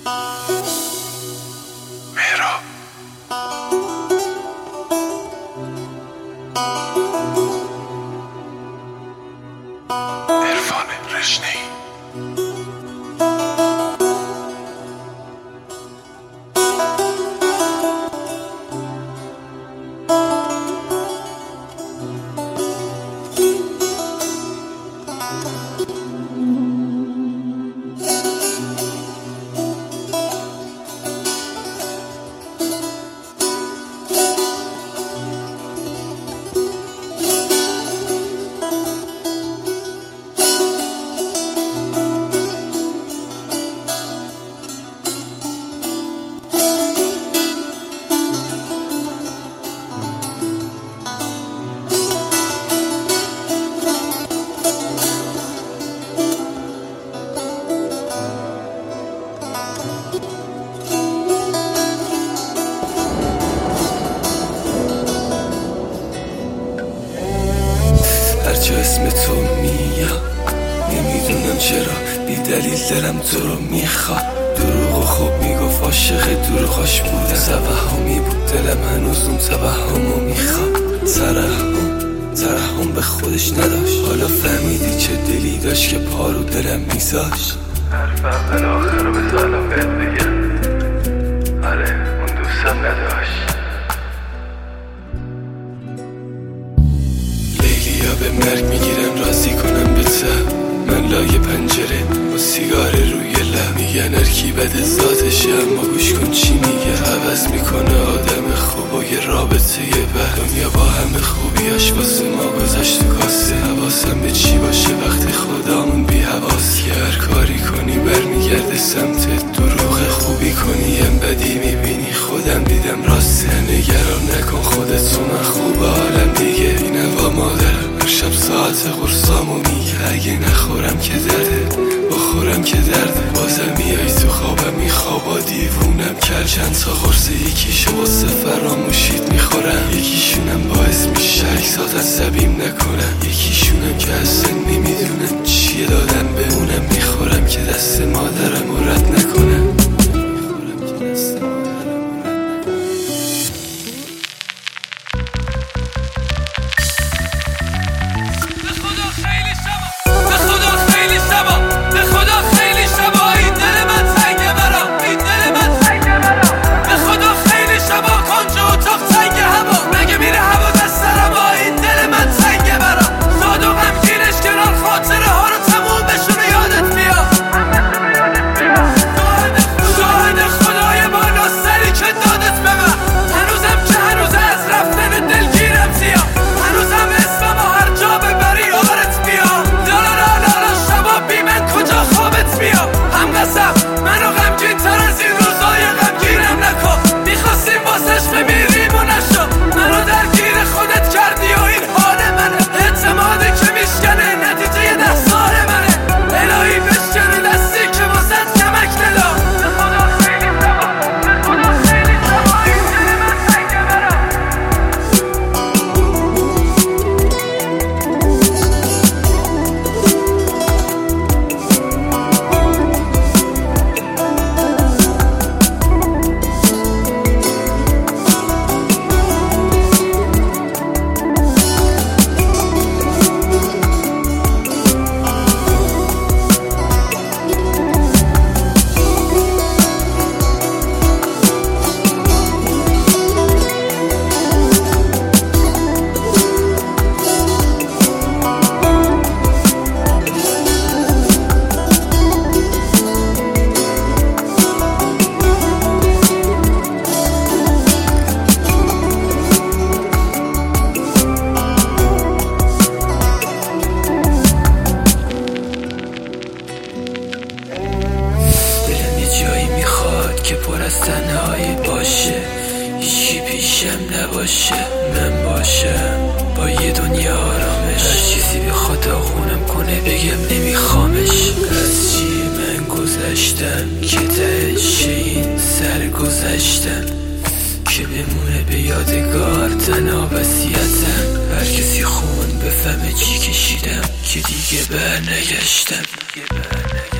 مهراب عرفان رشنه‌ای هرچه اسم تو میاد نمیدونم چرا بی دلیل دلم تو رو میخواد. دروغ و خوب میگفت عاشق دروغاش بوده، توهمی بود دلم هنوز اون توهمو میخواد. ترحم به خودش نداشت، حالا فهمیدی چه دلی داشت که پارو دلم میذاشت. حرف اول آخر رو به سالم بهت بگم، آره اون دوستم نداشت. لیلیا به مرگ میگیرم راضی کنم به تب، من لای پنجره با سیگار روی لب. میگن ارکی بده ذاتشه اما گوش کن چی میگه، عوض میکنه آدم خوب و یه رابطه بد. دنیا با همه خوبیاش واسه ما گذاشت تو کاسه، حواسم به چی باشه وقتی خدامون بی حواسه. هر کاری کنی برمیگرده سمت دروغ، خوبی کنی یم بدی میبینی خودم دیدم راسته. نگران نکن خودتو من خوب حالم دیگه، اینم با مادرم هر شب ساعت قرصامو میگه. اگه نخورم که درده بخورم که درده، بازم میای تو خوابم میخوابا دیوونم کرد. چند تا قرص یکیشو واسه فراموشیت میخورم، یکیشونم باعث میشه اکسات عصبیم نکنم، یکیشونم که اصلا نمیدونم چیه دادم به اونم میخورم که دست مادرم رد نکنم. که پر از تنهایی باشه، هیچی پیشم نباشه، من باشم با یه دنیا آرامش. هر چیزی بخواد آخونم کنه بگم نمیخوامش. از چی من گذشتم که تهش این سر گذشتم که بمونه به یادگار تنها وصیتم. هر کسی خون بفهمه چی کشیدم که دیگه برنگشتم.